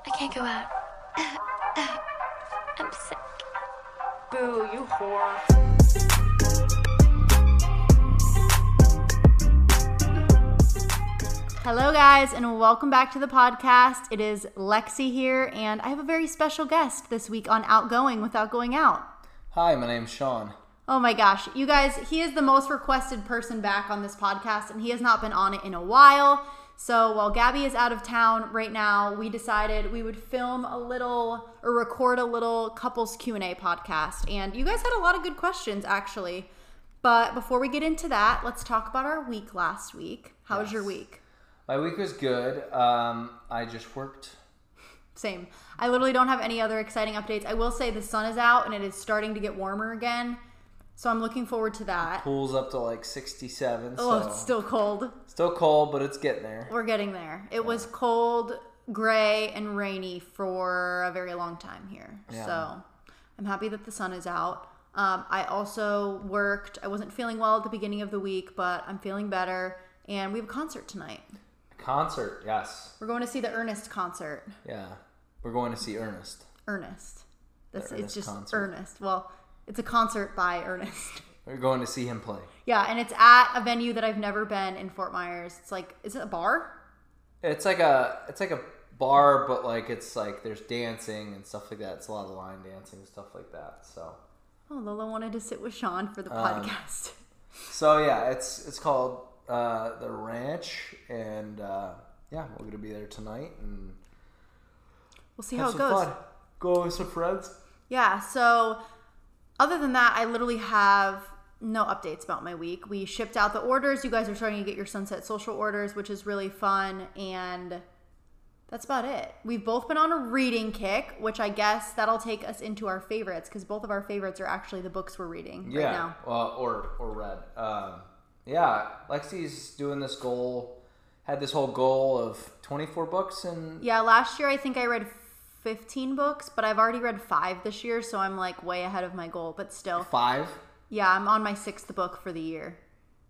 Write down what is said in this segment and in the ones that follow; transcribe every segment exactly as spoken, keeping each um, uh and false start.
I can't go out. I'm sick. Boo, you whore. Hello guys, and welcome back to the podcast. It is Lexi here, and I have a very special guest this week on Outgoing Without Going Out. Hi, my name's Sean. Oh my gosh, you guys, he is the most requested person back on this podcast, and he has not been on it in a while. So while Gabby is out of town right now, we decided we would film a little, or record a little couples Q and A podcast. And you guys had a lot of good questions, actually. But before we get into that, let's talk about our week last week. How was Yes. your week? My week was good. Um, I just worked. Same. I literally don't have any other exciting updates. I will say the sun is out and it is starting to get warmer again. So I'm looking forward to that. Pool's up to like sixty-seven. Oh, so it's still cold. Still cold, but it's getting there. We're getting there. It was cold, gray, and rainy for a very long time here. Yeah. So I'm happy that the sun is out. Um, I also worked. I wasn't feeling well at the beginning of the week, but I'm feeling better. And we have a concert tonight. Concert, yes. We're going to see the Ernest concert. Yeah. We're going to see Ernest. Ernest. This, Ernest it's just concert. Ernest. Well, it's a concert by Ernest. We're going to see him play. Yeah, and it's at a venue that I've never been in Fort Myers. It's like, is it a bar? It's like a it's like a bar, but like it's like there's dancing and stuff like that. It's a lot of line dancing and stuff like that. So Oh, Lola wanted to sit with Sean for the Um, podcast. So yeah, it's it's called uh, The Ranch, and uh, yeah, we're gonna be there tonight and We'll see have how it some goes. fun. Go with some friends. Yeah, so other than that, I literally have no updates about my week. We shipped out the orders. You guys are starting to get your Sunset Social orders, which is really fun, and that's about it. We've both been on a reading kick, which I guess that'll take us into our favorites, because both of our favorites are actually the books we're reading Yeah, right now. well, or or read. Um, yeah, Lexi's doing this goal. Had this whole goal of twenty-four books, and Yeah, last year I think I read fifteen books, but I've already read five this year, so I'm like way ahead of my goal, but still. five. Yeah, I'm on my sixth book for the year.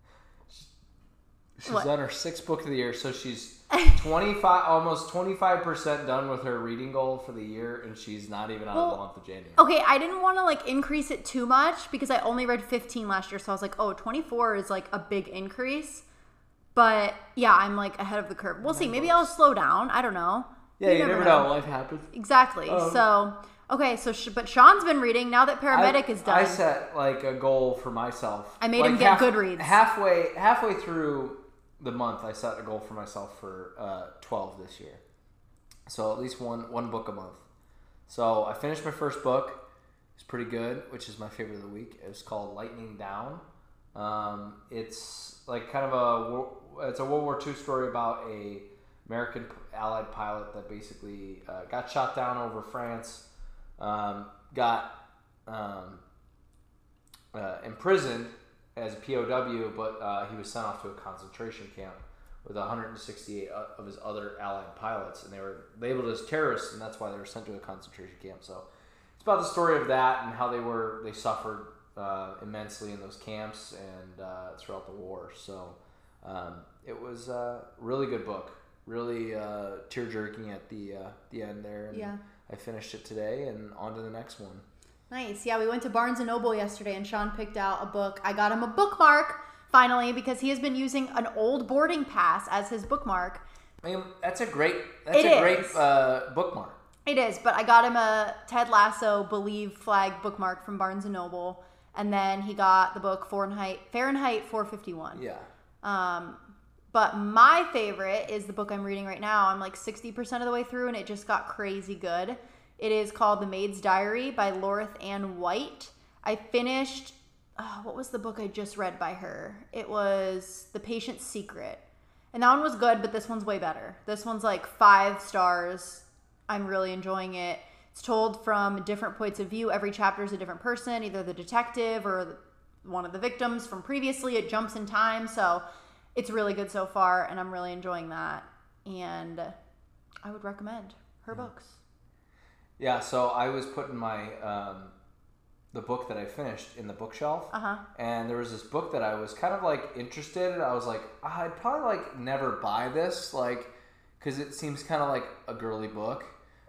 She's What? done her sixth book of the year, so she's twenty-five, almost twenty-five percent done with her reading goal for the year, and she's not even out of the Well, month of January. Okay, I didn't want to like increase it too much because I only read fifteen last year, so I was like, oh, twenty-four is like a big increase. But yeah, I'm like ahead of the curve. We'll see. Maybe I'll slow down. I don't know. Yeah, you, never know. Life happens. Exactly. Um, so, okay, so sh- but Sean's been reading now that Paramedic I, is done. I set like a goal for myself. I made like, him get Goodreads. Halfway, halfway through the month, I set a goal for myself for uh, twelve this year. So at least one one book a month. So I finished my first book. It's pretty good, which is my favorite of the week. It's called Lightning Down. Um, it's like kind of a wo- it's a World War Two story about a American Allied pilot that basically uh, got shot down over France, um, got um, uh, imprisoned as a P O W, but uh, he was sent off to a concentration camp with one hundred sixty-eight of his other Allied pilots, and they were labeled as terrorists, and that's why they were sent to a concentration camp. So it's about the story of that and how they were they suffered uh, immensely in those camps and uh, throughout the war. So um, it was a really good book. Really uh, tear-jerking at the uh, the end there. And Yeah. I finished it today and on to the next one. Nice. Yeah, we went to Barnes and Noble yesterday, and Sean picked out a book. I got him a bookmark, finally, because he has been using an old boarding pass as his bookmark. I mean, that's a great that's It a great is. uh, bookmark. It is, but I got him a Ted Lasso Believe flag bookmark from Barnes and Noble, and then he got the book Fahrenheit Fahrenheit four fifty-one. Yeah. Um, but my favorite is the book I'm reading right now. I'm like sixty percent of the way through, and it just got crazy good. It is called The Maid's Diary by Lorith Ann White. I finished, oh, what was the book I just read by her? It was The Patient's Secret. And that one was good, but this one's way better. This one's like five stars. I'm really enjoying it. It's told from different points of view. Every chapter is a different person, either the detective or one of the victims from previously. It jumps in time, so it's really good so far, and I'm really enjoying that. And I would recommend her books. Yeah, so I was putting my um, the book that I finished in the bookshelf, Uh-huh. and there was this book that I was kind of like interested in. I was like, I'd probably like never buy this, like, because it seems kind of like a girly book,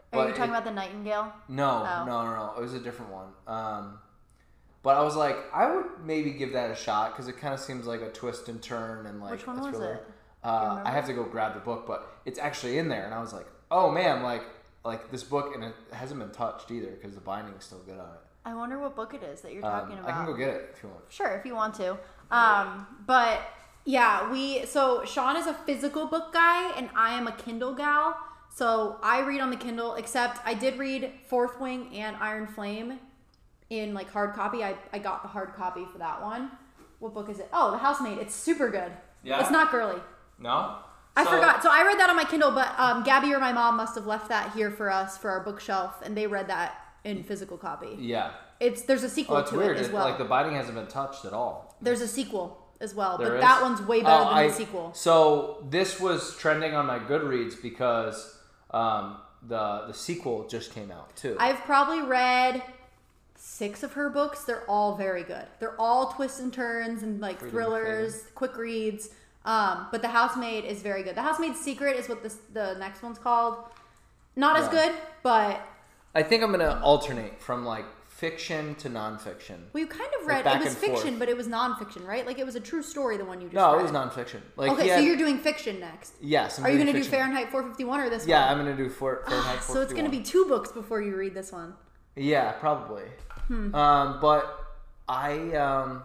Are you But talking it- about the Nightingale? No, Oh. no, no, no. It was a different one. Um, but I was like, I would maybe give that a shot because it kind of seems like a twist and turn and like Which one a was thriller. it? Uh, remember? I have to go grab the book, but it's actually in there, and I was like, oh man, like like this book, and it hasn't been touched either because the binding's still good on it. I wonder what book it is that you're Um, talking about. I can go get it if you want. Sure, if you want to. Um, but yeah, we so Sean is a physical book guy and I am a Kindle gal. So I read on the Kindle, except I did read Fourth Wing and Iron Flame in like hard copy. I, I got the hard copy for that one. What book is it? Oh, The Housemaid. It's super good. Yeah? It's not girly. No? I So- forgot. So I read that on my Kindle, but um, Gabby or my mom must have left that here for us for our bookshelf, and they read that in physical copy. Yeah. It's there's a sequel Oh, it's to weird. it as It- well. like the binding hasn't been touched at all. There's a sequel as well, There but is? that one's way better Oh, than I- the sequel. So this was trending on my Goodreads because um, the the sequel just came out too. I've probably read six of her books. They're all very good. They're all twists and turns and like Freedom thrillers, quick reads. Um, but The Housemaid is very good. The Housemaid's Secret is what this, the next one's called. Not as Yeah. good, but I think I'm gonna alternate from like fiction to nonfiction. we kind of Like read. back It was and forth. fiction, but it was nonfiction, right? Like it was a true story. The one you just No, read. it was nonfiction. Like Okay, he so had- you're doing fiction next. yes. I'm Are you doing going to do fiction. Fahrenheit four fifty-one or this Yeah, one? I'm gonna do for, Fahrenheit So it's going to be two books before you read this one. Yeah, probably. Hmm. Um, but I um,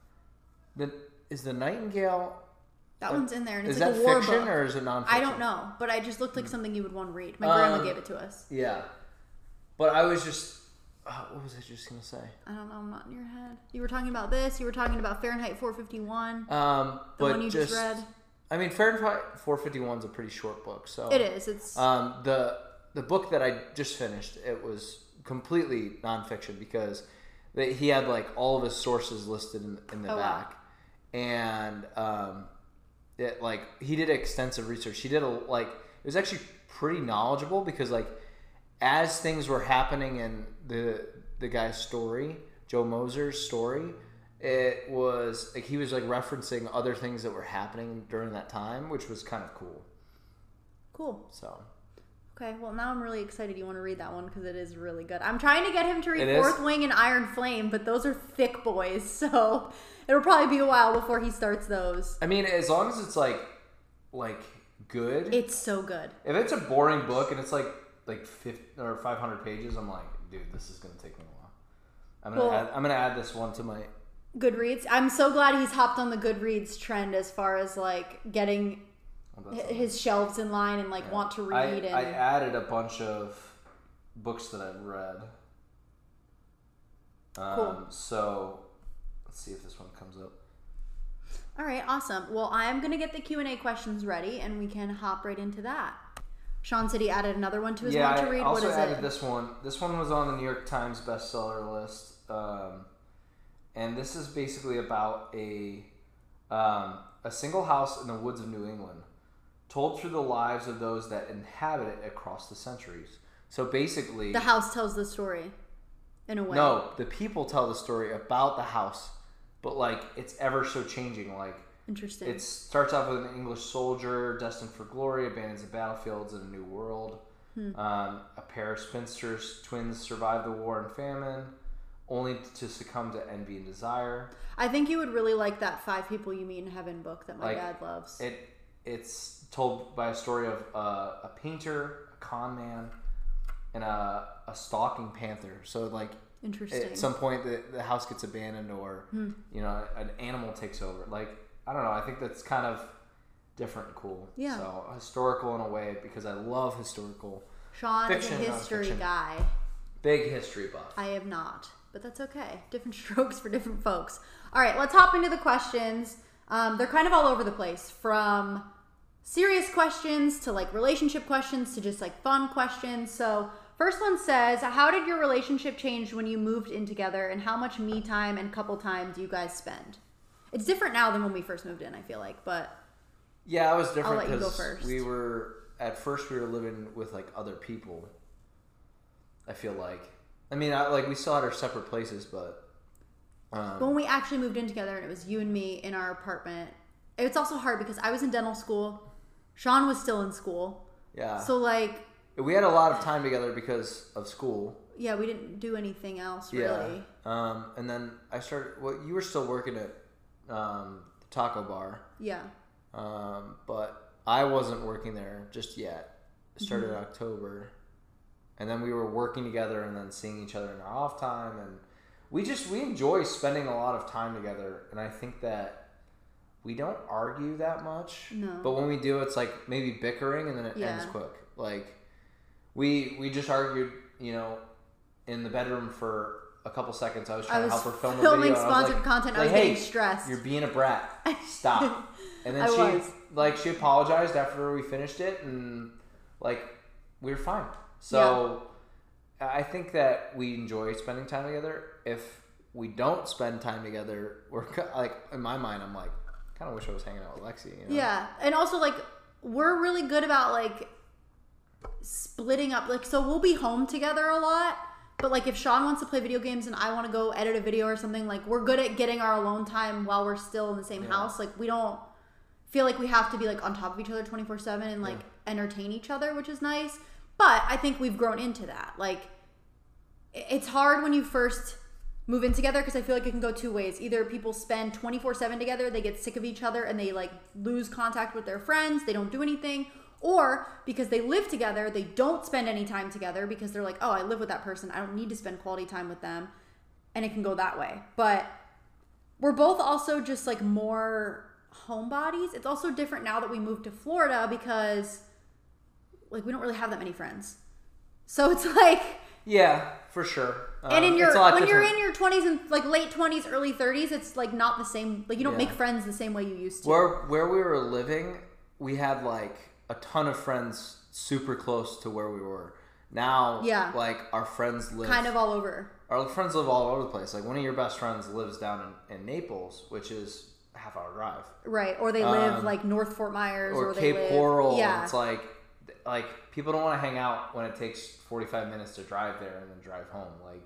the is the Nightingale. That one's in there, and it's Is like that a war fiction book. or is it nonfiction? I don't know, but I just looked like something you would want to read. My grandma Um, gave it to us. Yeah, but I was just. Uh, what was I just gonna say? I don't know. I'm not in your head. You were talking about this. You were talking about Fahrenheit four fifty-one. Um, The but one you just read. I mean, Fahrenheit four fifty-one is a pretty short book, so It is. It's Um, the the book that I just finished, it was completely nonfiction because they, he had like all of his sources listed in, in the Oh, wow. back, and um, it like he did extensive research. He did a like it was actually pretty knowledgeable because like as things were happening in the the guy's story, Joe Moser's story, it was like he was like referencing other things that were happening during that time, which was kind of cool. cool. So. Okay, well now I'm really excited you want to read that one because it is really good. I'm trying to get him to read It is? Fourth Wing and Iron Flame, but those are thick boys, so it'll probably be a while before he starts those. I mean, as long as it's like, like good. It's so good. If it's a boring book and it's like like fifty or five hundred pages, I'm like, dude, this is gonna take me a while. I'm gonna Well- add, I'm gonna add this one to my. Goodreads. I'm so glad he's hopped on the Goodreads trend as far as like getting oh, that's h- his shelves in line and like Yeah. want to I, read. and I added a bunch of books that I've read. Um, Cool. So let's see if this one comes up. All right, awesome. Well, I'm gonna get the Q and A questions ready, and we can hop right into that. Sean said he added another one to his yeah, want to I read. also What is added it? this one. This one was on the New York Times bestseller list, um, and this is basically about a um, a single house in the woods of New England, told through the lives of those that inhabit it across the centuries. So basically, The house tells the story, in a way. no, the people tell the story about the house, but like it's ever so changing. Like Interesting. it starts off with an English soldier destined for glory, abandons the battlefields in a new world. Hmm. Um, a pair of spinsters, twins, survive the war and famine, only to succumb to envy and desire. I think you would really like that Five People You Meet in Heaven book that my Like, dad loves. It it's told by a story of uh, a painter, a con man, and a, a stalking panther. So like Interesting. at some point the, the house gets abandoned, or Hmm. you know an animal takes over. Like I don't know. I think that's kind of different and cool. Yeah. So historical in a way because I love historical. Sean fiction, is a history nonfiction. guy. Big history buff. I am not, but that's okay. Different strokes for different folks. All right, let's hop into the questions. Um, they're kind of all over the place, from serious questions to like relationship questions to just like fun questions. So first one says, how did your relationship change when you moved in together, and how much me time and couple time do you guys spend? It's different now than when we first moved in, I feel like, but Yeah, it was different let you go because first. we were at first we were living with like other people. I feel like, I mean, I, like we still had our separate places, but um, But when we actually moved in together and it was you and me in our apartment, it's also hard because I was in dental school, Sean was still in school. yeah, So like we had a lot of time together because of school. Yeah, we didn't do anything else Yeah. really. Um, and then I started. Well, you were still working at um, the taco bar. Yeah. Um, but I wasn't working there just yet. It started Mm-hmm. in October, and then we were working together and then seeing each other in our off time, and we just we enjoy spending a lot of time together. And I think that we don't argue that much. No. But when we do, it's like maybe bickering, and then it Yeah. ends quick. Like we we just argued, you know, in the bedroom for a couple seconds. I was trying I was to help her film a filming video. and I was sponsored like- content. I like, was hey, getting stressed. You're being a brat. Stop. And then I she was. like she apologized after we finished it, and like we were fine. So I think that we enjoy spending time together. If we don't spend time together, we're ki- like in my mind, I'm like, kind of wish I was hanging out with Lexi. You know? Yeah, and also like we're really good about like splitting up. Like, so we'll be home together a lot. But like if Sean wants to play video games and I want to go edit a video or something, like we're good at getting our alone time while we're still in the same Yeah. house. Like we don't feel like we have to be like on top of each other twenty-four seven and like Yeah. entertain each other, which is nice. But I think we've grown into that. Like i- it's hard when you first move in together because I feel like it can go two ways. Either people spend twenty-four seven together, they get sick of each other and they like lose contact with their friends, they don't do anything. Or because they live together, they don't spend any time together because they're like, oh, I live with that person. I don't need to spend quality time with them. And it can go that way. But we're both also just like more homebodies. It's also different now that we moved to Florida because like we don't really have that many friends. So it's like, Yeah, for sure. and in Um, your it's a lot when you're different. in your twenties and like late twenties, early thirties, it's like not the same. Like you don't Yeah. make friends the same way you used to. Where where we were living, we had like a ton of friends super close to where we were. Now, Yeah. like our friends live Kind of all over. our friends live all over the place. Like one of your best friends lives down in, in Naples, which is a half hour drive, Right. Or they live Um, like North Fort Myers or, or they Cape live, Coral. Yeah. It's like like people don't want to hang out when it takes forty-five minutes to drive there and then drive home. Like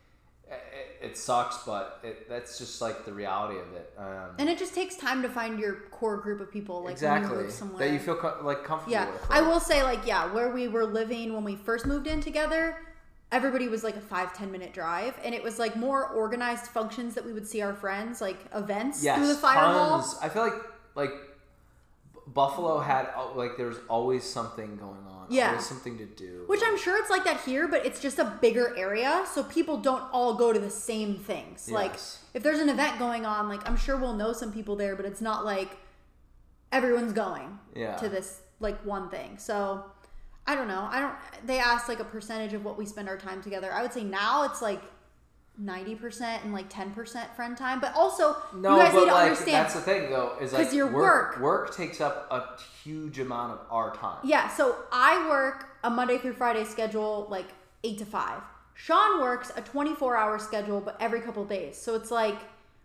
it, it sucks, but it, that's just like the reality of it. Um, And it just takes time to find your core group of people, like when exactly you live somewhere. that you feel co- like comfortable Yeah, with. I right? will say, like, yeah, where we were living when we first moved in together, everybody was like a five ten minute drive, and it was like more organized functions that we would see our friends, like events Yes, through the firewall. tons. I feel like like B- Buffalo had uh, like there's always something going on. Yeah. Always something to do. Which I'm sure it's like that here, but it's just a bigger area, so people don't all go to the same things. Like, Yes. if there's an event going on, like, I'm sure we'll know some people there, but it's not like everyone's going Yeah. to this, like, one thing. So, I don't know. I don't, they asked, like, a percentage of what we spend our time together. I would say now it's, like, ninety percent and, like, ten percent friend time. But also, No, you guys but need to like understand. that's the thing though is like 'Cause your work, work- work takes up a huge amount of our time. Yeah, so I work a Monday through Friday schedule, like eight to five. Sean works a twenty-four hour schedule, but every couple days. So it's like,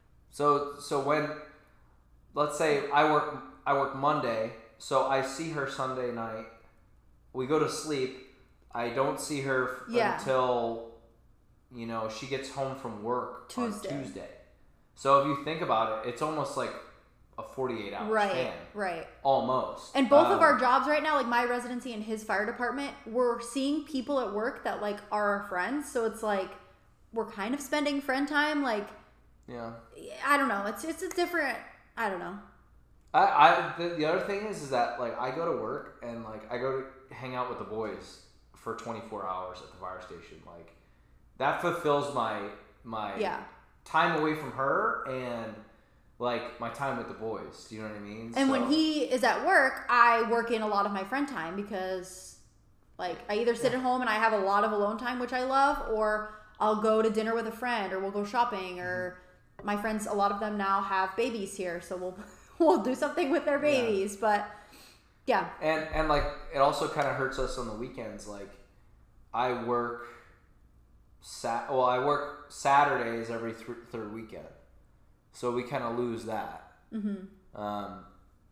So so when let's say I work I work Monday, so I see her Sunday night. We go to sleep. I don't see her f- Yeah. until you know she gets home from work Tuesday. on Tuesday. So if you think about it, it's almost like a forty-eight hour right, span. right. Almost. And both of Um, our jobs right now, like my residency and his fire department, we're seeing people at work that like are our friends. So it's like we're kind of spending friend time. Like Yeah. I don't know. It's it's a different. I don't know. I, I the, the other thing is is that like I go to work and like I go to hang out with the boys for twenty-four hours at the fire station. Like that fulfills my my Yeah. time away from her and like my time with the boys. Do you know what I mean? And So- when he is at work, I work in a lot of my friend time because, like, I either sit Yeah. at home and I have a lot of alone time, which I love, or I'll go to dinner with a friend, or we'll go shopping, or my friends, a lot of them now have babies here, so we'll we'll do something with their Yeah. babies. But yeah, and and like it also kind of hurts us on the weekends. Like I work sat well I work Saturdays every th- third weekend, so we kind of lose that. mm-hmm. Um,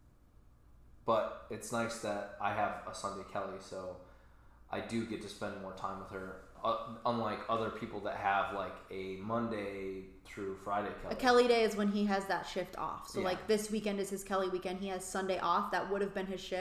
but it's nice that I have a Sunday Kelly, so I do get to spend more time with her. Uh, unlike other people that have like a Monday through Friday Kelly. a Kelly day is when he has that shift off. So Yeah. like this weekend is his Kelly weekend. He has Sunday off. That would have been his shift.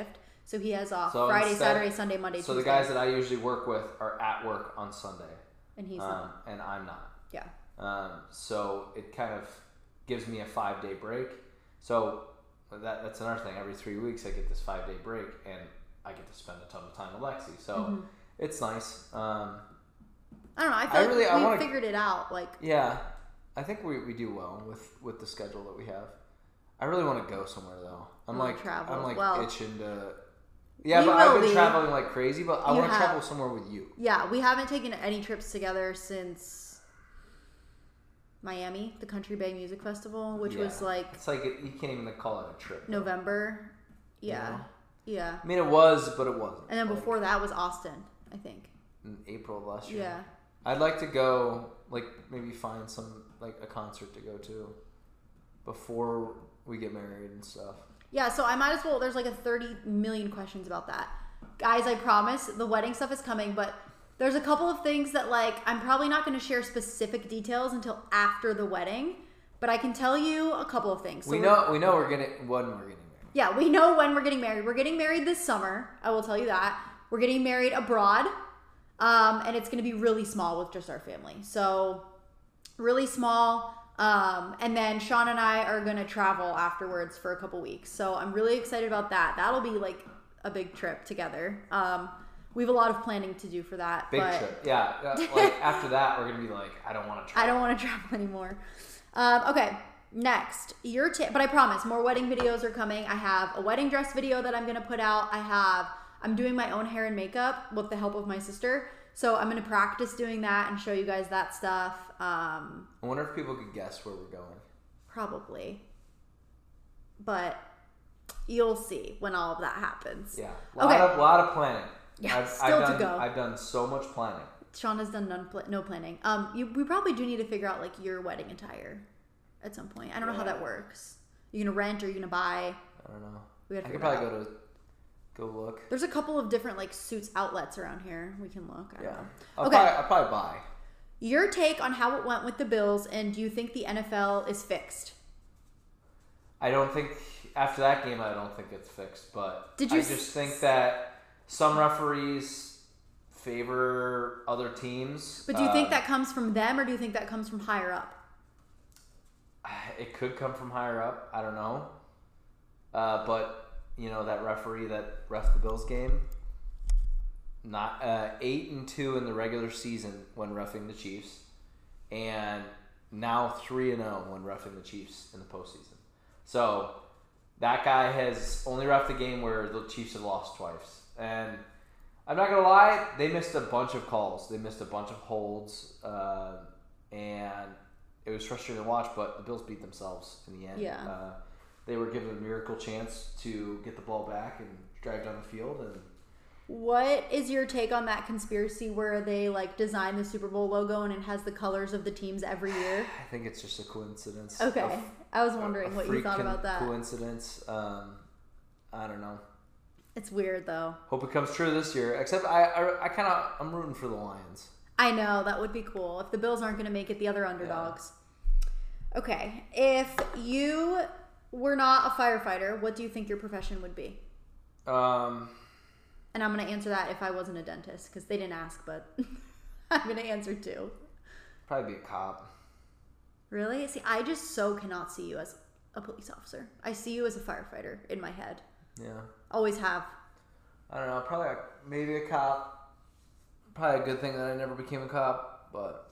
So he has off So Friday, instead- Saturday, Sunday, Monday, So Tuesday. the guys that I usually work with are at work on Sunday, and he's um, not. and I'm not. Yeah. Um, so it kind of gives me a five day break. So that that's another thing. Every three weeks I get this five day break, and I get to spend a ton of time with Lexi. So Mm-hmm. it's nice. Um, I don't know. I feel I like really- I we wanna- figured it out. Like, yeah, I think we, we do well with, with the schedule that we have. I really want to go somewhere though. I'm You wanna like travel. I'm like Well, itching to. Yeah, we but I've will been be. traveling like crazy. But I You want to have. travel somewhere with you. yeah, we haven't taken any trips together since Miami, the Country Bay Music Festival, which Yeah. was like It's like it, you can't even call it a trip. November. Yeah. Yeah. Yeah. I mean, it was, but it wasn't. And then Like, before that was Austin, I think. in April of last year. Yeah. I'd like to go, like maybe find some like a concert to go to before we get married and stuff. Yeah, so I might as well. There's like a thirty million questions about that. Guys, I promise the wedding stuff is coming, but there's a couple of things that like I'm probably not going to share specific details until after the wedding, but I can tell you a couple of things. So we we're- know we know we're getting when we're getting married. Yeah, we know when we're getting married. We're getting married this summer. I will tell you that. We're getting married abroad, um, and it's going to be really small with just our family. So really small. Um, and then Sean and I are going to travel afterwards for a couple weeks. So I'm really excited about that. That'll be like a big trip together. Um, we have a lot of planning to do for that. Big but trip, yeah. yeah, Like after that, we're gonna be like, I don't want to travel. I don't want to travel anymore. Um, okay, next. Your tip, but I promise more wedding videos are coming. I have a wedding dress video that I'm going to put out. I have, I'm doing my own hair and makeup with the help of my sister. So I'm going to practice doing that and show you guys that stuff. Um, I wonder if people could guess where we're going. probably. But you'll see when all of that happens. Yeah, a lot Okay. of lot of planning. Yeah, I've, still I've to done, go. I've done so much planning. Sean has done none pl- no planning. Um, you, we probably do need to figure out like your wedding attire at some point. I don't know how Yeah. that works. You're going to rent or you're going to buy? I don't know. We gotta I figure could it probably out. go to go look. There's a couple of different like suits outlets around here. We can look. I don't Yeah, know. I'll Okay. probably, I'll probably buy. Your take on how it went with the Bills, and do you think the N F L is fixed? I don't think after that game, I don't think it's fixed. But Did you I just think that some referees favor other teams. But do you think Uh, that comes from them, or do you think that comes from higher up? It could come from higher up. I don't know. Uh, but you know that referee that refed the Bills game, not uh, eight and two in the regular season when reffing the Chiefs, and now three and zero when reffing the Chiefs in the postseason. So that guy has only reffed a game where the Chiefs have lost twice, and I'm not gonna lie, they missed a bunch of calls. They missed a bunch of holds, uh, and it was frustrating to watch. But the Bills beat themselves in the end. Yeah. Uh, they were given a miracle chance to get the ball back and drive down the field, and What is your take on that conspiracy where they like design the Super Bowl logo and it has the colors of the teams every year? I think it's just a coincidence. Okay, A- I was a- wondering a what you freak thought con- about that. Coincidence. Um, I don't know. It's weird though. Hope it comes true this year. Except I, I, I kind of, I'm rooting for the Lions. I know, that would be cool. If the Bills aren't going to make it, the other underdogs. Okay, if you were not a firefighter, what do you think your profession would be? Um, And I'm going to answer that if I wasn't a dentist, because they didn't ask, but I'm going to answer too. probably be a cop. Really? See, I just so cannot see you as a police officer. I see you as a firefighter in my head. Yeah. Always have. I don't know. Probably a, maybe a cop. Probably a good thing that I never became a cop, but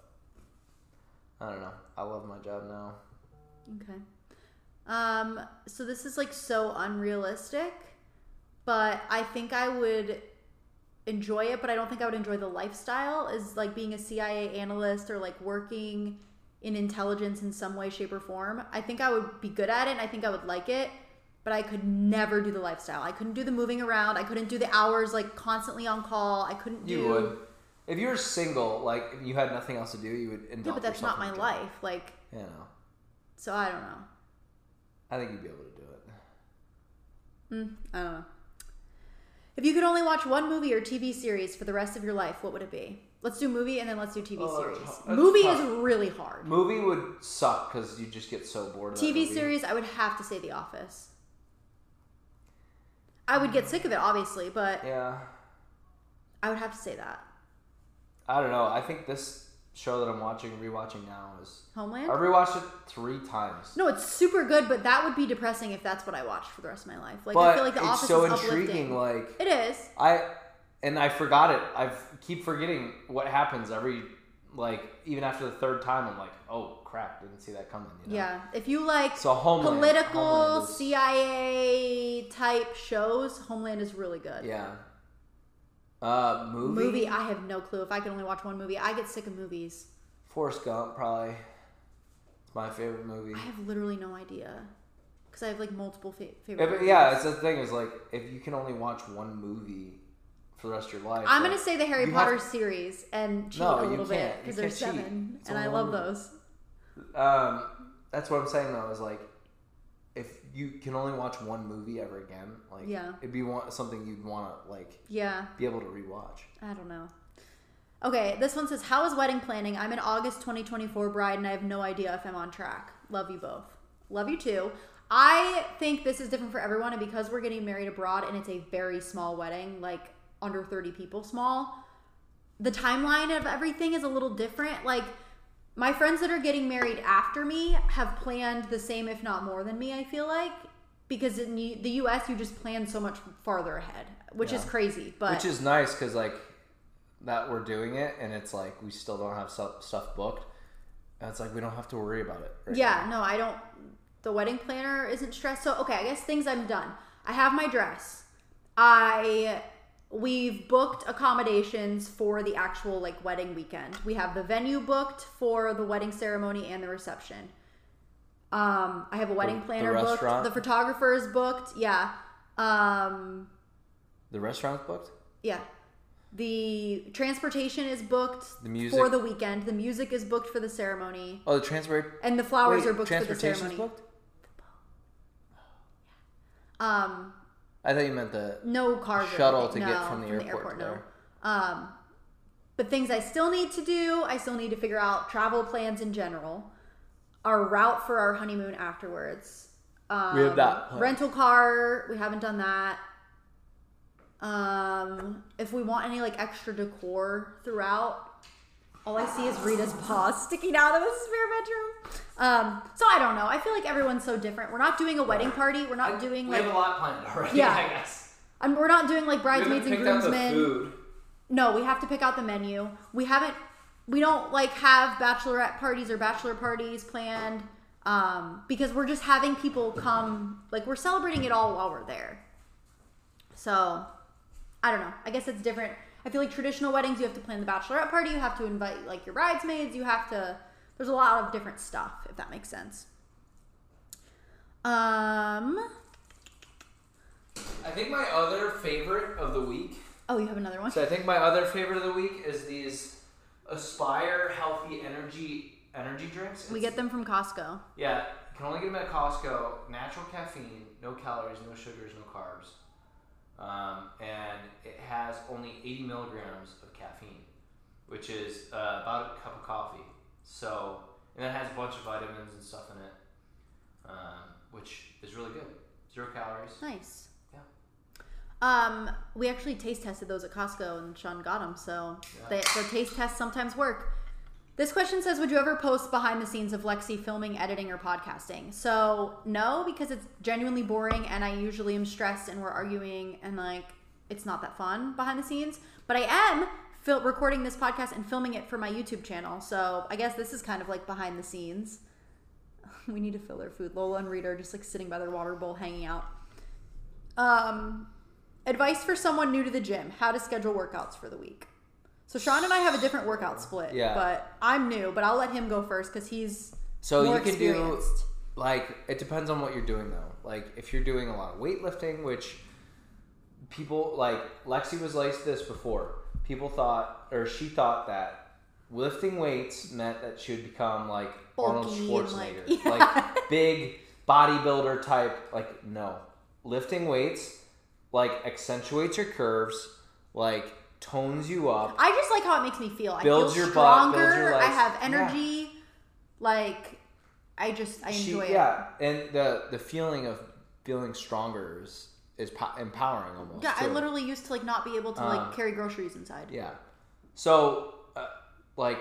I don't know. I love my job now. Okay. Um, so this is like so unrealistic, but I think I would enjoy it, but I don't think I would enjoy the lifestyle is like being a C I A analyst or like working in intelligence in some way, shape, or form. I think I would be good at it and I think I would like it, but I could never do the lifestyle. I couldn't do the moving around. I couldn't do the hours like constantly on call. I couldn't do. You would. If you were single, like if you had nothing else to do, you would indulge Yeah, but that's yourself not in my it. life. Like, You know. so I don't know. I think you'd be able to do it. Mm, I don't know. If you could only watch one movie or T V series for the rest of your life, what would it be? Let's do movie and then let's do T V Oh, series. that's hu- that's Movie tough. is really hard. Movie would suck because you just get so bored of T V that movie. series, I would have to say The Office. I would get sick of it, obviously, but Yeah. I would have to say that. I don't know. I think this show that I'm watching, rewatching now is... Homeland? I rewatched it three times. No, it's super good, but that would be depressing if that's what I watched for the rest of my life. Like, but I feel like The it's Office so is intriguing. uplifting. Like It is. I and I forgot it. I keep forgetting what happens every like even after the third time. I'm like, oh crap, didn't see that coming. You know? Yeah. If you like So Homeland, political Homeland is, C I A type shows, Homeland is really good. Yeah. Uh, movie. Movie, I have no clue. If I could only watch one movie, I get sick of movies. Forrest Gump, probably. It's my favorite movie. I have literally no idea. Because I have like multiple fa- favorite If, movies. yeah, it's the thing is like if you can only watch one movie for the rest of your life. I'm like, going to say the Harry you Potter have- series and cheat No, a you little bit. can't. You Because there's can't cheat. seven. It's And I only love one those. Um, that's what I'm saying though. Is like, if you can only watch one movie ever again, like, Yeah. it'd be one, something you'd want to like Yeah. be able to rewatch. I don't know. Okay, this one says, how is wedding planning? I'm an August twenty twenty-four bride and I have no idea if I'm on track. Love you both. Love you too. I think this is different for everyone, and because we're getting married abroad and it's a very small wedding, like under thirty people small, the timeline of everything is a little different. Like, my friends that are getting married after me have planned the same, if not more than me, I feel like. Because in the U S, you just plan so much farther ahead, which Yeah. is crazy. But Which is nice because like that we're doing it, and it's like we still don't have stuff, stuff booked. And it's like we don't have to worry about it. Right yeah, now. no, I don't. The wedding planner isn't stressed. So, okay, I guess things I'm done. I have my dress. I we've booked accommodations for the actual like wedding weekend. We have the venue booked for the wedding ceremony and the reception. Um, I have a wedding the planner booked. restaurant? The photographer is booked. Yeah. Um, The restaurant's booked. yeah. The transportation is booked The music? for the weekend. The music is booked for the ceremony. Oh, the transport. And the flowers Wait, are booked for the transportation's ceremony. booked. Um, I thought you meant the no cars or shuttle anything. to no, get from the airport to no. there. Um, but things I still need to do, I still need to figure out travel plans in general, our route for our honeymoon afterwards. Um, We have that planned. rental car. We haven't done that. Um, if we want any like extra decor throughout, all I see is Rita's paws sticking out of the spare bedroom. Um, so I don't know. I feel like everyone's so different. We're not doing a wedding party. We're not doing we like have a lot planned already. Yeah. I guess. and we're not doing like bridesmaids we and haven't picked groomsmen. out the food. No, we have to pick out the menu. We haven't. We don't like have bachelorette parties or bachelor parties planned um, because we're just having people come. Like we're celebrating it all while we're there. So I don't know. I guess it's different. I feel like traditional weddings, you have to plan the bachelorette party. You have to invite like your bridesmaids. You have to. There's a lot of different stuff, if that makes sense. Um. I think my other favorite of the week. Oh, you have another one? So I think my other favorite of the week is these Aspire Healthy Energy Energy drinks. We It's- get them from Costco. Yeah, you can only get them at Costco. Natural caffeine, no calories, no sugars, no carbs. Um, and it has only eighty milligrams of caffeine, which is uh, about a cup of coffee. So, and it has a bunch of vitamins and stuff in it, um, which is really good. Zero calories. Nice. Yeah. Um, we actually taste tested those at Costco, and Sean got them. So Yeah. they, their taste tests sometimes work. This question says, would you ever post behind the scenes of Lexi filming, editing, or podcasting? So no, because it's genuinely boring, and I usually am stressed, and we're arguing, and like it's not that fun behind the scenes. But I am fil- recording this podcast and filming it for my YouTube channel. So I guess this is kind of like behind the scenes. We need to fill their food. Lola and Rita are just like sitting by their water bowl, hanging out. Um, advice for someone new to the gym: how to schedule workouts for the week. So Sean and I have a different workout split. Yeah. But I'm new, but I'll let him go first because he's So more you can do experienced. like it depends on what you're doing though. Like if you're doing a lot of weightlifting, which people like Lexi was like this before. People thought or she thought that lifting weights meant that she would become like Arnold Bulky and, Schwarzenegger, like- like, yeah. big bodybuilder type. Like no, lifting weights like accentuates your curves, like tones you up. I just like how it makes me feel. Builds I feel your butt, stronger. builds your I legs. have energy. Like I just I She- enjoy it. Yeah, and the the feeling of feeling stronger is is po- empowering almost. Yeah, I too. literally used to like not be able to like Um, carry groceries inside. Yeah. So, uh, like,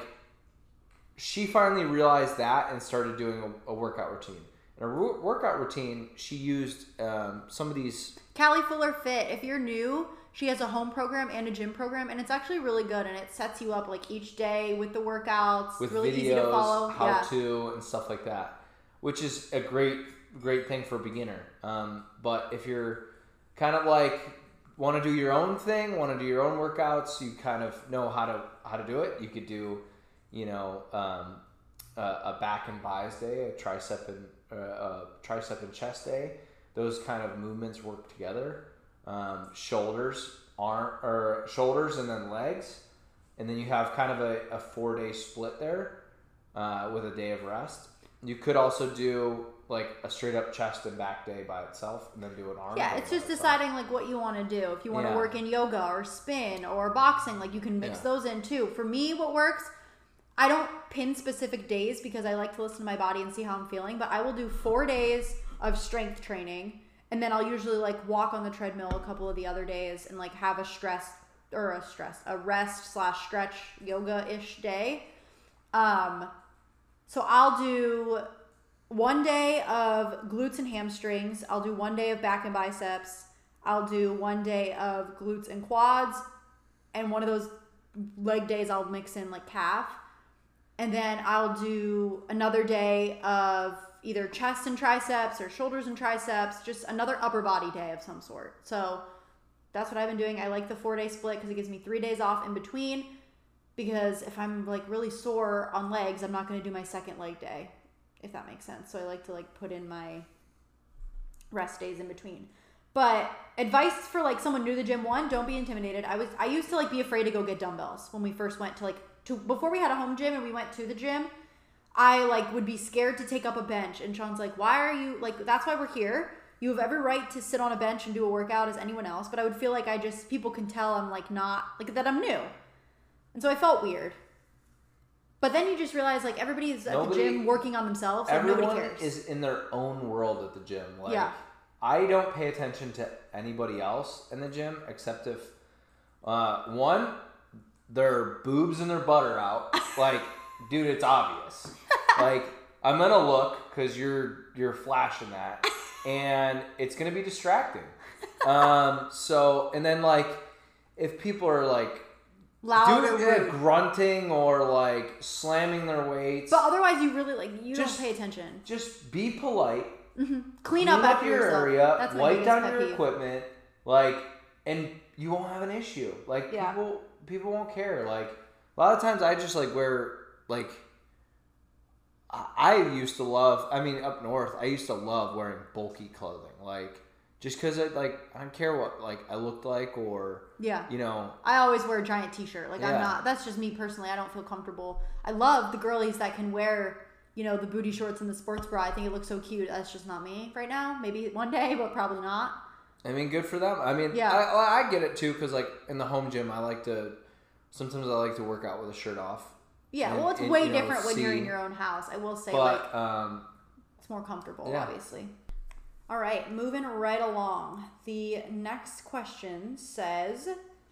she finally realized that and started doing a, a workout routine. In her ro- workout routine, she used um, some of these. Callie Fuller Fit. If you're new, she has a home program and a gym program, and it's actually really good. And it sets you up like each day with the workouts. With really videos, easy to follow. how yeah. to, and stuff like that, which is a great, great thing for a beginner. Um, but if you're kind of like want to do your own thing, want to do your own workouts, you kind of know how to how to do it. You could do, you know, um, a, a back and buys day, a tricep and uh, a tricep and chest day. Those kind of movements work together. Um, shoulders, arm or shoulders, and then legs, and then you have kind of a, a four day split there uh, with a day of rest. You could also do like a straight up chest and back day by itself, and then do an arm. Yeah, day it's by just itself. deciding like what you want to do. If you want to Yeah. work in yoga or spin or boxing, like you can mix Yeah. those in too. For me, what works, I don't pin specific days because I like to listen to my body and see how I'm feeling, but I will do four days of strength training, and then I'll usually like walk on the treadmill a couple of the other days and like have a stress or a stress, a rest slash stretch yoga-ish day. Um, so I'll do one day of glutes and hamstrings. I'll do one day of back and biceps. I'll do one day of glutes and quads. And one of those leg days, I'll mix in like calf. And then I'll do another day of either chest and triceps or shoulders and triceps, just another upper body day of some sort. So that's what I've been doing. I like the four day split because it gives me three days off in between. Because if I'm like really sore on legs, I'm not going to do my second leg day, if that makes sense. So I like to like put in my rest days in between. But advice for like someone new to the gym, one, don't be intimidated. I was I used to like be afraid to go get dumbbells when we first went to like to before we had a home gym and we went to the gym. I like would be scared to take up a bench, and Sean's like, "Why are you like? That's why we're here. You have every right to sit on a bench and do a workout as anyone else." But I would feel like I just people can tell I'm like not like that I'm new, and so I felt weird. But then you just realize like everybody's at Nobody- the gym working on themselves, so Everyone nobody cares. is in their own world at the gym. Like, Yeah. I don't pay attention to anybody else in the gym except if uh, one, their boobs and their butt are out. Like, dude, it's obvious. Like, I'm gonna look because you're you're flashing that, and it's gonna be distracting. Um, so and then like if people are like Loud or doing rude. uh, grunting or like slamming their weights, But otherwise, you really like you Just- don't pay attention. just be polite. Clean, up after your yourself. area, That's my wipe biggest down pet your peeve. equipment, like, and you won't have an issue. Like Yeah. people, people won't care. Like a lot of times, I just like wear like. I I used to love. I mean, up north, I used to love wearing bulky clothing, like just because it like I don't care what like I looked like or Yeah. you know. I always wear a giant t-shirt. Like I'm Yeah. not. That's just me personally. I don't feel comfortable. I love the girlies that can wear, you know, the booty shorts and the sports bra. I think it looks so cute. That's just not me right now. Maybe one day, but probably not. I mean, good for them. I mean, Yeah. I, I get it too because like in the home gym, I like to. Sometimes I like to work out with a shirt off. Yeah. And- well, it's and, way you know, different when you're in see- your own house. I will say, But like, um, it's more comfortable, Yeah. obviously. All right, moving right along. The next question says,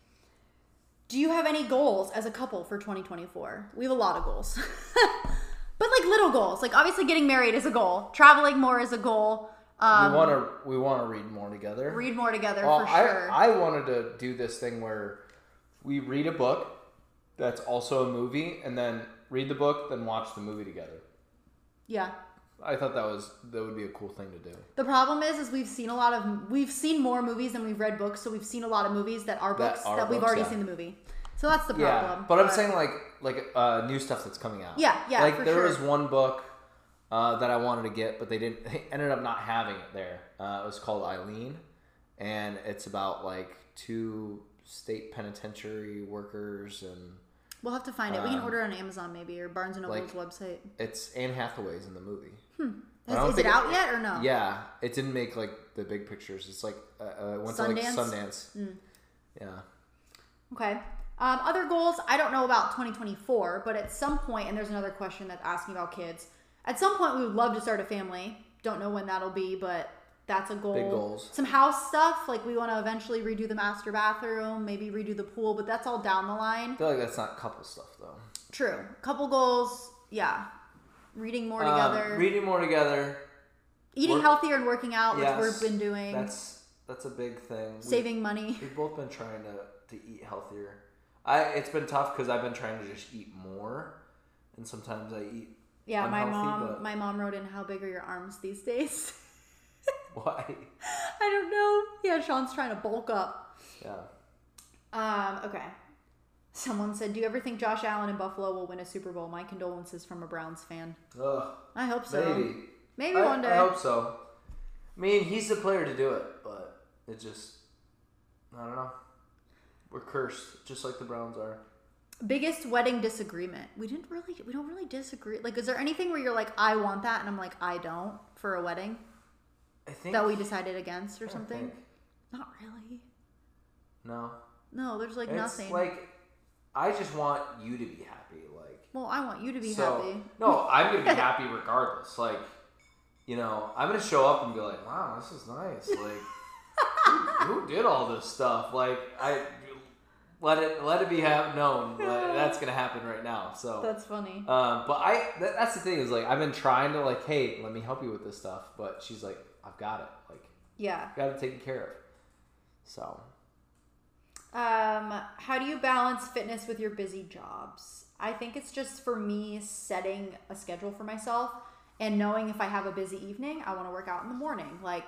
do you have any goals as a couple for twenty twenty-four? We have a lot of goals. But like little goals. Like obviously getting married is a goal. Traveling more is a goal. Um, we want to we want to read more together. read more together Well, for sure. I, I wanted to do this thing where we read a book that's also a movie, and then read the book, then watch the movie together. yeah. I thought that was that would be a cool thing to do. The problem is, is we've seen a lot of, we've seen more movies than we've read books, so we've seen a lot of movies that are That books are that we've books, already yeah. seen the movie. So that's the Yeah, problem. but I'm saying like like uh, new stuff that's coming out. Yeah, yeah, Like for there sure. was one book uh, that I wanted to get, but they didn't. They ended up not having it there. Uh, it was called Eileen, and it's about like two state penitentiary workers, and We'll have to find it. We can Um, order it on Amazon maybe or Barnes and Noble's like- website. it's Anne Hathaway's in the movie. I Is, don't is it think it- out yet or no? Yeah, it didn't make like the big pictures. It's like uh, uh, went to like Sundance? Sundance. Mm. Yeah. Okay. Um, other goals, I don't know about twenty twenty-four, but at some point, and there's another question that's asking about kids. At some point, we would love to start a family. Don't know when that'll be, but That's a goal. Big goals. Some house stuff, like we want to eventually redo the master bathroom, maybe redo the pool, but that's all down the line. I feel like that's not couple stuff though. True. Couple goals, yeah. Reading more Um, together. reading more together. Eating Work- healthier and working out, which Yes, we've been doing. That's that's a big thing. Saving money. We've both been trying to, to eat healthier. I it's been tough because I've been trying to just eat more, and sometimes I eat. Yeah, my unhealthy, mom but- my mom wrote in, how big are your arms these days? Why? I don't know. Yeah, Sean's trying to bulk up. Yeah. Um, okay. Someone said, do you ever think Josh Allen in Buffalo will win a Super Bowl? My condolences from a Browns fan. Ugh. I hope so. Maybe. Maybe I, one day. I hope so. I mean, he's the player to do it, but it just, I don't know. We're cursed, just like the Browns are. Biggest wedding disagreement. We didn't really, we don't really disagree. Like, is there anything where you're like, I want that, and I'm like, I don't for a wedding I think that we decided against or I don't something? think. Not really. No. No, there's like It's nothing. like, I just want you to be happy. Like, well, I want you to be so, happy. No, I'm gonna be happy regardless. Like, you know, I'm gonna show up and be like, wow, this is nice. Like, who, who did all this stuff? Like, I let it let it be have known that that's gonna happen right now. So That's funny. Um, but I that, that's the thing is like I've been trying to like, hey, let me help you with this stuff, but she's like, I've got it. Like, Yeah. got it taken care of. So. Um, how do you balance fitness with your busy jobs? I think it's just for me setting a schedule for myself and knowing if I have a busy evening, I want to work out in the morning. Like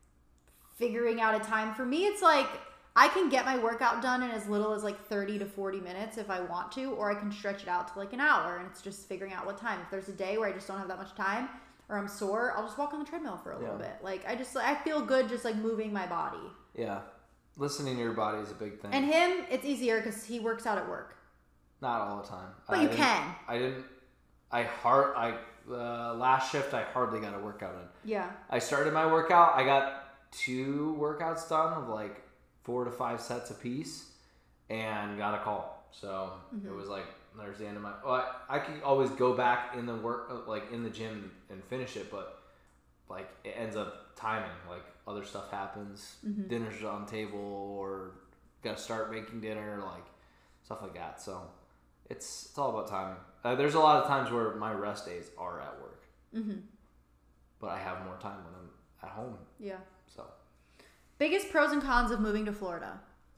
figuring out a time for me, it's like I can get my workout done in as little as like thirty to forty minutes if I want to, or I can stretch it out to like an hour, and it's just figuring out what time. If there's a day where I just don't have that much time or I'm sore, I'll just walk on the treadmill for a little Yeah. bit. Like I just I feel good just like moving my body. Yeah. Listening to your body is a big thing. And him, it's easier because he works out at work. Not all the time. But I you didn't- can. I didn't. I hard. I uh, last shift. I hardly got a workout in. Yeah. I started my workout. I got two workouts done of like four to five sets apiece, and got a call. So Mm-hmm. it was like there's the end of my. Well, I, I could always go back in the work, uh, like in the gym, and finish it, but like it ends up timing. Like other stuff happens. Mm-hmm. Dinner's on the table, or got to start making dinner, like stuff like that. So it's it's all about timing. Uh, there's a lot of times where my rest days are at work, Mm-hmm. but I have more time when I'm at home. Yeah. So Biggest pros and cons of moving to Florida.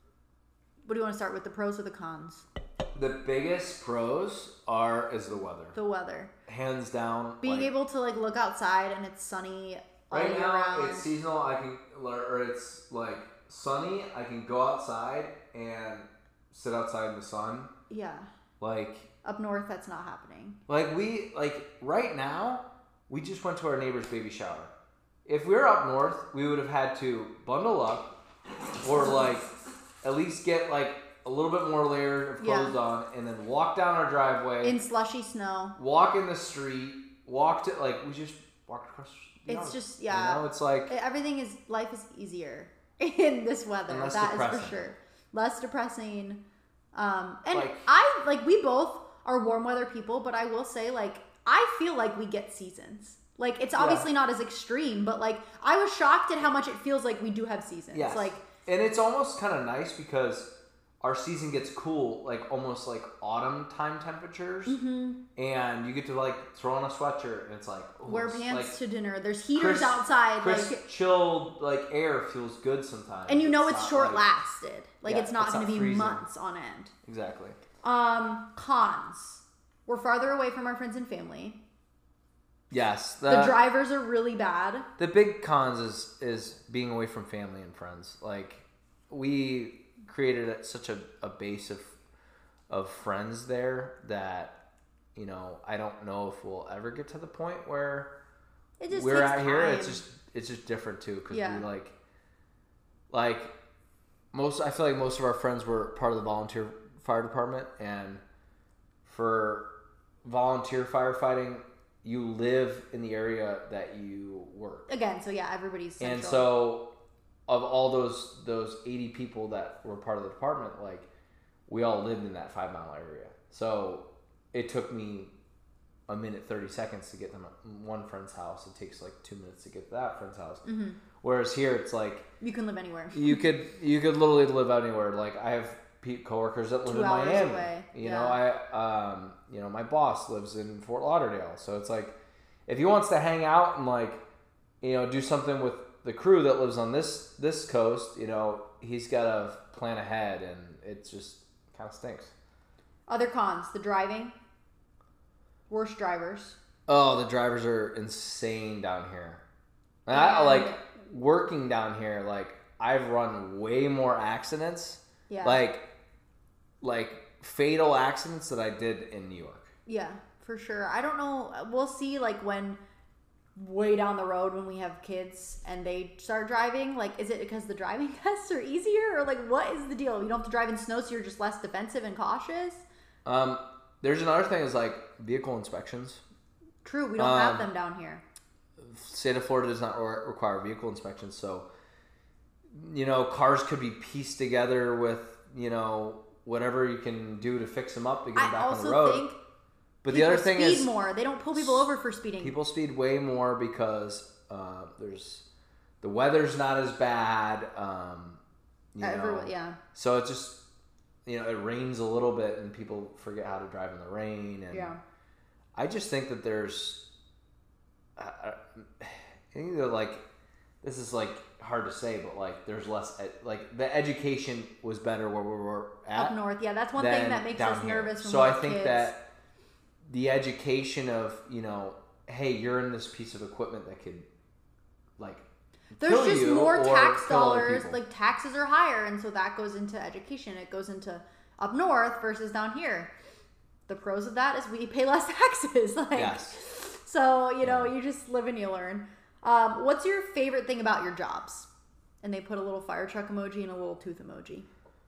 What do you want to start with, the pros or the cons? the biggest pros are is the weather, The weather. hands down. Being like, able to like look outside and it's sunny all right year now round. it's seasonal. I can or it's like sunny. I can go outside and sit outside in the sun. Yeah. Like Up north, that's not happening. like we like right now we just went to our neighbor's baby shower. If we were up north, we would have had to bundle up or like at least get like a little bit more layer of clothes Yeah. on and then walk down our driveway, In slushy snow. walk in the street, walk to like we just walked across the It's yard. just, yeah. You know, it's like Everything is, life is easier in this weather. And less That is depressing. for sure. Less depressing. Um, and Like- I, like, we both are warm weather people, but I will say, like, I feel like we get seasons. Like, it's obviously not as extreme, but, like, I was shocked at how much it feels like we do have seasons. yes. Like, and it's almost kind of nice because our season gets cool, like almost like autumn time temperatures, Mm-hmm. and you get to like throw on a sweatshirt, and it's like ooh, wear it's pants like, to dinner. There's heaters crisp- outside. crisp, like, chilled like air feels good sometimes. and you know it's not short like- lasted. Like, Yeah, it's not it's going not to be freezing. months on end. Exactly. Um, cons. We're farther away from our friends and family. Yes. The, The drivers are really bad. the big cons is is being away from family and friends. Like we created a- such a, a base of of friends there that you know I don't know if we'll ever get to the point where It just we're takes out here. It's time. just it's just different too because Yeah. we like like most. I feel like most of our friends were part of the volunteer fire department, and for volunteer firefighting, you live in the area that you work. Again, so yeah, everybody's central. And so, of all those those eighty people that were part of the department, like we all lived in that five mile area. So it took me a minute thirty seconds to get to my, one friend's house. It takes like two minutes to get to that friend's house. Mm-hmm. Whereas here, it's like You can live anywhere. you could you could literally live anywhere. Like I have pe- coworkers that live Two in hours Miami. away. You Yeah. know, I um, you know, my boss lives in Fort Lauderdale. So it's like, if he wants to hang out and like, you know, do something with the crew that lives on this this coast, you know, he's got to plan ahead, and it just kind of stinks. Other cons: the driving. Worst drivers. Oh, the drivers are insane down here. And I And- like working down here. Like I've run way more accidents. Yeah. Like, like fatal accidents that I did in New York. Yeah, for sure. I don't know. We'll see, like, when way down the road when we have kids and they start driving. Like, is it because the driving tests are easier? Or, like, what is the deal? You don't have to drive in snow, so you're just less defensive and cautious? Um, there's another thing is, like, vehicle inspections. True, we don't Um, have them down here. State of Florida does not re- require vehicle inspections, so, you know, cars could be pieced together with, you know, whatever you can do to fix them up to get them I back on the also road. think But the people other thing speed is, more. They don't pull people over for speeding. people speed way more because uh, there's the weather's not as bad. Um, you know, Everyone, yeah. So it just, you know, it rains a little bit and people forget how to drive in the rain. And Yeah. I just think that there's, uh, I think that like, this is like hard to say, but like there's less, ed- like the education was better where we were at. Up north, yeah, that's one than thing that makes down us here. nervous when So we I have think kids. that the education of, you know, hey, you're in this piece of equipment that could, like, There's kill just you more or tax kill other dollars. people. Like, taxes are higher, and so that goes into education. It goes into up north versus down here. The pros of that is we pay less taxes. Like, Yes. So, you know, Yeah. you just live and you learn. Um, what's your favorite thing about your jobs? And they put a little fire truck emoji and a little tooth emoji.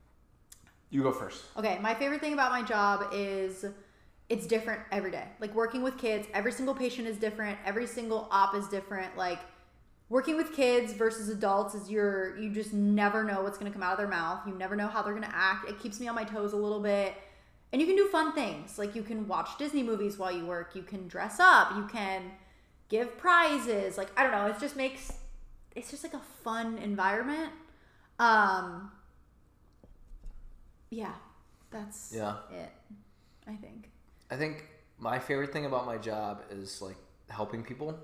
You go first. Okay, my favorite thing about my job is it's different every day. Like, working with kids, every single patient is different. Every single op is different. Like, working with kids versus adults is you're, you just never know what's going to come out of their mouth. You never know how they're going to act. It keeps me on my toes a little bit. And you can do fun things. Like, you can watch Disney movies while you work. You can dress up. You can give prizes. Like, I don't know. It just makes, it's just like a fun environment. Um, yeah, that's Yeah. it, I think. I think my favorite thing about my job is like helping people,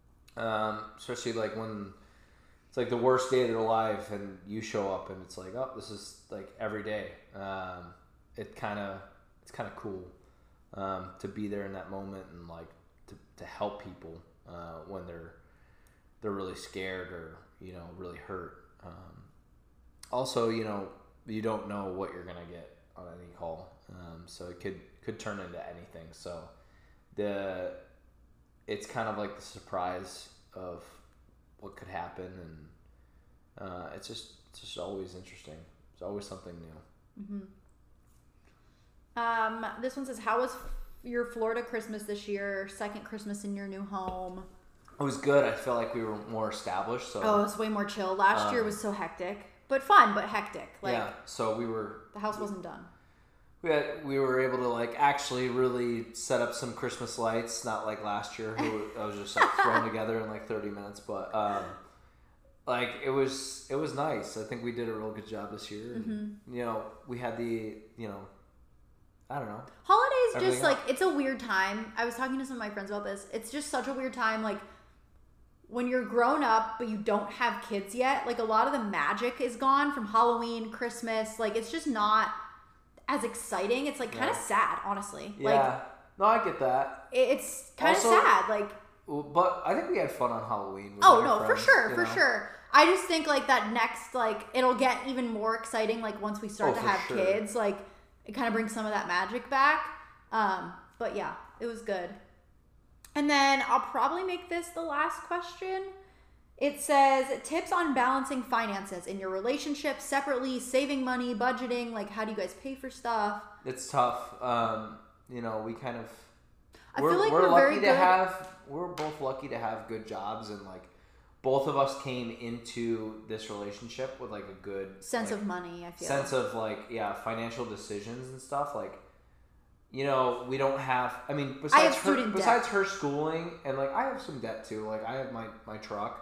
um, especially like when it's like the worst day of their life and you show up and it's like, oh, this is like every day. Um, it kind of it's kind of cool um, to be there in that moment and like to, to help people uh, when they're they're really scared or, you know, really hurt. Um, also, you know, you don't know what you're gonna get on any call, um, so it could could turn into anything. So the it's kind of like the surprise of what could happen, and uh, it's just it's just always interesting. It's always something new. Mm-hmm. Um, this one says, "How was your Florida Christmas this year? Second Christmas in your new home?" It was good. I felt like we were more established. So Oh, it's way more chill. Last Um, year was so hectic, but fun, but hectic. Like, yeah, so we were the house wasn't done. we had, we were able to like actually really set up some Christmas lights. Not like last year, who I was just like thrown together in like thirty minutes, but um, like it was it was nice. I think we did a real good job this year. And, Mm-hmm. you know, we had the you know, I don't know. Holidays, just Everything like, else. it's a weird time. I was talking to some of my friends about this. It's just such a weird time. Like, when you're grown up, but you don't have kids yet, like, a lot of the magic is gone from Halloween, Christmas. Like, it's just not as exciting. It's like kind of Yeah. sad, honestly. Yeah, Like, no, I get that. it- it's kind of Also- sad. Like, But I think we had fun on Halloween. with oh our no, for friends, sure, you for know? sure. I just think like that next, like, it'll get even more exciting. Like, once we start Oh, to for have sure. kids, like, it kind of brings some of that magic back. Um, but yeah, it was good. And then I'll probably make this the last question. It says, tips on balancing finances in your relationship separately, saving money, budgeting. Like, how do you guys pay for stuff? It's tough. Um, you know, we kind of. I we're, feel like we're, we're lucky very to good- have. We're both lucky to have good jobs, and like, both of us came into this relationship with like a good Sense like, of money, I feel. sense of like yeah financial decisions and stuff. Like, you know, we don't have. I mean, besides have her, student debt. besides her schooling, and like I have some debt too. Like I have my my truck.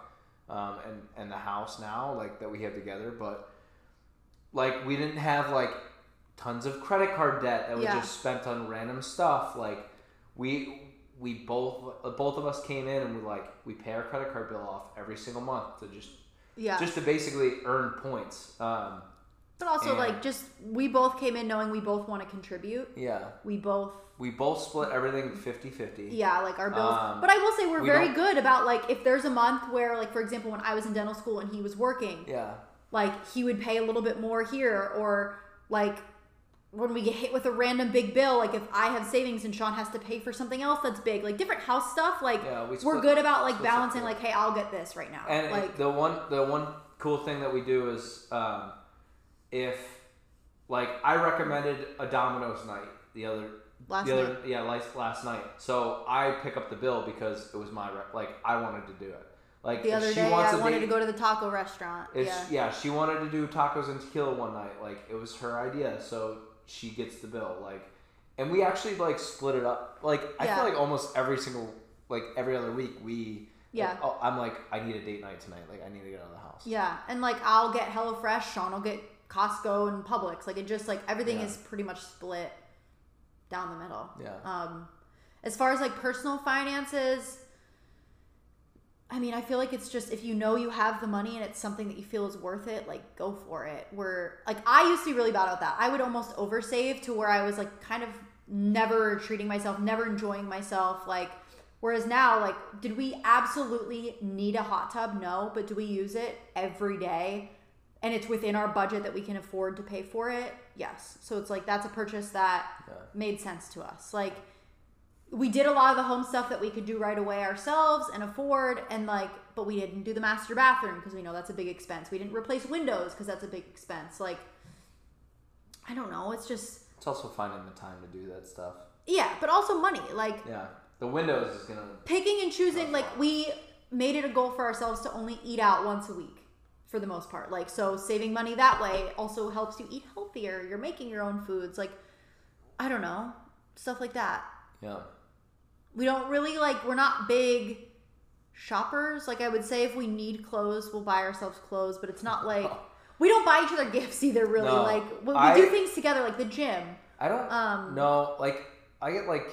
um, and and the house now like that we have together, but like we didn't have like tons of credit card debt that was Yeah. just spent on random stuff. Like we we both both of us came in and we like we pay our credit card bill off every single month to just Yeah. just to basically earn points. Um, But also, and- like, just we both came in knowing we both want to contribute. yeah, We both, we both split everything fifty-fifty. yeah, like our bills. Um, but I will say we're we very don't- good about, like, if there's a month where, like, for example, when I was in dental school and he was working, Yeah. like, he would pay a little bit more here, or, like, when we get hit with a random big bill, like, if I have savings and Sean has to pay for something else that's big, like, different house stuff, like, Yeah, we we're split- good about, like, split balancing, separate. like, hey, I'll get this right now. And like, the one the one cool thing that we do is um, if like I recommended a Domino's night the other Last the other night. yeah last, last night. So I pick up the bill because it was my re- like I wanted to do it. Like the if other she day, wants I a wanted date- to go to the taco restaurant. If Yeah. yeah, she wanted to do tacos and tequila one night. Like it was her idea, so she gets the bill. Like, and we actually like split it up. Like I Yeah. feel like almost every single like every other week we. Yeah. Like, oh, I'm like I need a date night tonight. Like I need to get out of the house. Yeah, and like I'll get HelloFresh, Sean will get Costco and Publix. Like it just like everything Yeah. is pretty much split down the middle. Yeah. Um, as far as like personal finances, I mean, I feel like it's just if you know you have the money and it's something that you feel is worth it, like go for it. Where like I used to be really bad about that. I would almost oversave to where I was like kind of never treating myself, never enjoying myself, like. Whereas now, like, did we absolutely need a hot tub? No, but do we use it every day? And it's within our budget that we can afford to pay for it? Yes. So it's like, that's a purchase that Yeah. made sense to us. Like, we did a lot of the home stuff that we could do right away ourselves and afford, and like, but we didn't do the master bathroom because we know that's a big expense. We didn't replace windows because that's a big expense. Like, I don't know. It's just, It's also finding the time to do that stuff. yeah, but also money. Like, Yeah. The Windows is gonna. picking and choosing, like we made it a goal for ourselves to only eat out once a week for the most part. Like, so saving money that way also helps you eat healthier. You're making your own foods. Like, I don't know, stuff like that. Yeah. We don't really like, we're not big shoppers. Like I would say if we need clothes, we'll buy ourselves clothes, but it's not like, we don't buy each other gifts either really. No, like we, we I- do things together like the gym. I don't. Um, no, like I get like.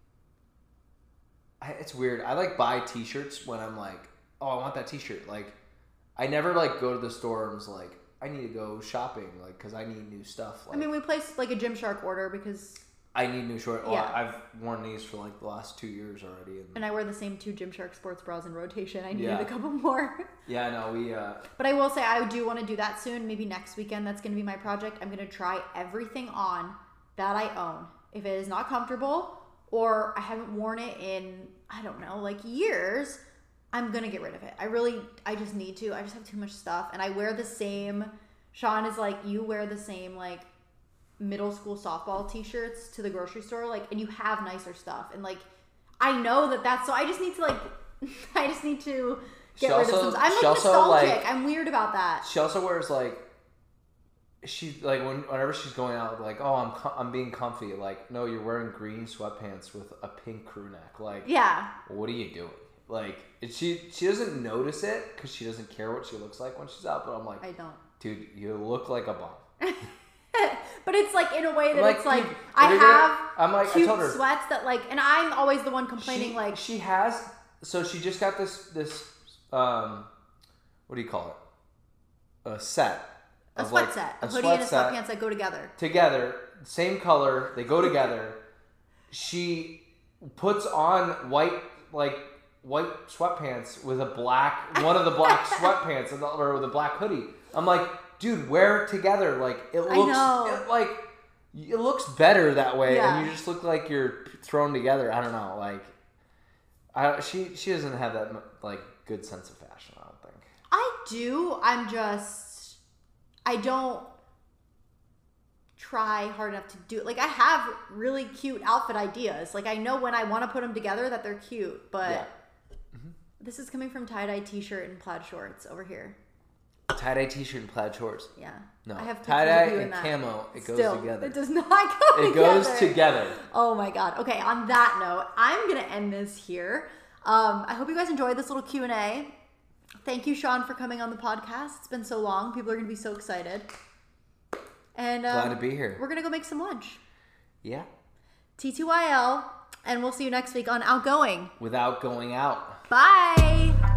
I, it's weird. I like buy T-shirts when I'm like, oh, I want that T-shirt. Like, I never like go to the store and was like, I need to go shopping, like, because I need new stuff. Like, I mean, we placed like a Gymshark order because, I need new shorts. Well, Yeah. I've worn these for like the last two years already. And, and I wear the same two Gymshark sports bras in rotation. I needed Yeah. a couple more. yeah, I know we. Uh, But I will say I do want to do that soon. Maybe next weekend. That's going to be my project. I'm going to try everything on that I own. If it is not comfortable or I haven't worn it in, I don't know, like years, I'm going to get rid of it. I really, I just need to. I just have too much stuff. And I wear the same, Sean is like, you wear the same like middle school softball t-shirts to the grocery store. Like, and you have nicer stuff. And like, I know that that's, so I just need to like, I just need to get She rid of also- some. I'm like she also, nostalgic. like- I'm weird about that. she also wears like. She like when whenever she's going out, like, oh, I'm com- I'm being comfy. Like, no, you're wearing green sweatpants with a pink crew neck. Like, Yeah. what are you doing? Like, it, she she doesn't notice it because she doesn't care what she looks like when she's out. But I'm like, I don't. dude, you look like a bum. But it's like in a way that Like, it's like dude, I you're gonna- have I'm like, I cute told her- sweats that like, and I'm always the one complaining she, like, she has. So she just got this this um, what do you call it? A set. a of, sweat like, set, a, a hoodie sweat and a set. sweatpants that go together. Together, same color, they go together. She puts on white like white sweatpants with a black one of the black sweatpants and the- or with a black hoodie. I'm like, dude, wear it together. Like it I looks know. It, like it looks better that way, Yeah. and you just look like you're thrown together. I don't know, like I she she doesn't have that like good sense of fashion. I don't think. I do. I'm just, I don't try hard enough to do it. Like I have really cute outfit ideas. Like I know when I want to put them together that they're cute, but Yeah. this is coming from tie-dye t-shirt and plaid shorts over here. Tie dye t-shirt and plaid shorts. Yeah. No, I have pictures tie of dye you in and that. camo. It goes Still, together. It does not go It together. goes together. Oh my god. Okay, on that note, I'm going to end this here. Um, I hope you guys enjoyed this little Q and A. Thank you, Sean, for coming on the podcast. It's been so long. People are going to be so excited. And um, glad to be here. We're going to go make some lunch. Yeah. T T Y L, and we'll see you next week on Outgoing. Without going out. Bye.